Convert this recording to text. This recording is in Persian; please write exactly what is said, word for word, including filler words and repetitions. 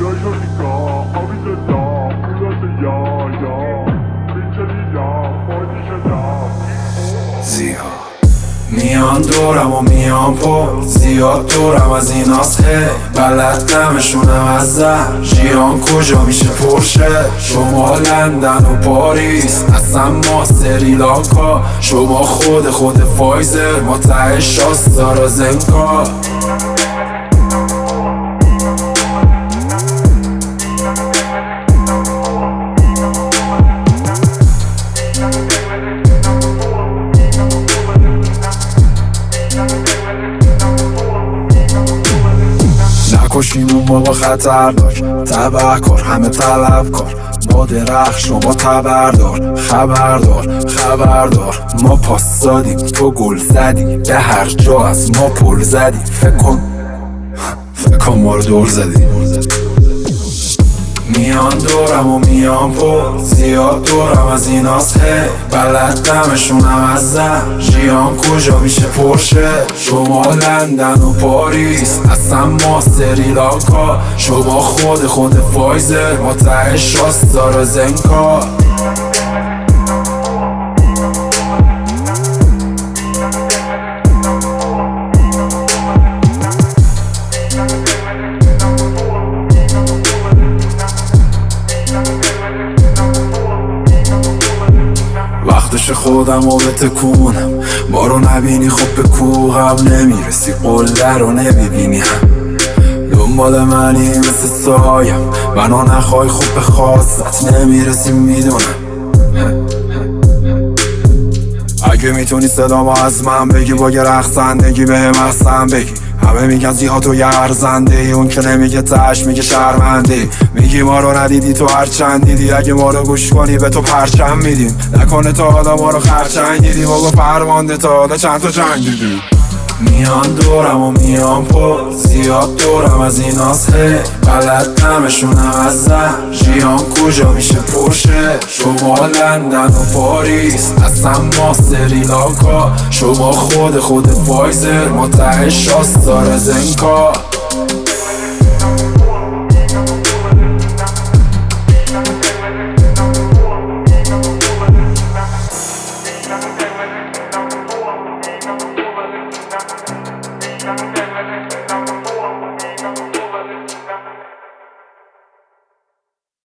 زیاد میان دورم و میان پر زیاد دورم از این هاست هی بلد نمشونم از زهر ژیان کجا میشه پرشه شما لندن و پاریس اصلا ما سریلانکا شما خود خود فایزر ما ته شاستارا زنکا نکشیمون بابا خطردار تبهکار همه طلبکار ما درخت شما تبردار خبردار خبردار ما پاس دادیم تو گل زدی به هر جا از ما پل زدی فکر کن فکر کن ما رو دور زدی میان دورم و میان پر زیاد دورم از این هاست هی بلد دمشونم از زهر ژیان کجا میشه پرشه شما لندن و پاریس اصلا ما سریلانکا شما خود خود فایزر ما ته شاستارا زنکا وقتش خودم و بتکونم ما رو نبینی خب به کوهم نمیرسی قله رو نمیبینی هم دنبال منی مثل سایم منو نخوای خوب به خواستت نمیرسی میدونم اگه میتونی صدامو از من بگی با یه رقصندگی به هم احسن بگی همه میگن زیاد تو یه ارزنده ای اون که نمیگه تش میگه شرمنده میگی ما رو ندیدی تو هر چند دیدی اگه ما رو گوش کنی به تو پرچم میدیم نکنه تا حالا ما رو خرچنگ دیدیم و فرمانده تا حالا چند تا جنگ دیدیم میان دورم و میان پر زیاد دورم از این هاست هی بلد نمشونم از زهر ژیان کجا میشه پرشه شما لندن و پاریس اصلا ما سریلانکا شما خود خود فایزر ما ته شاستارا زنکا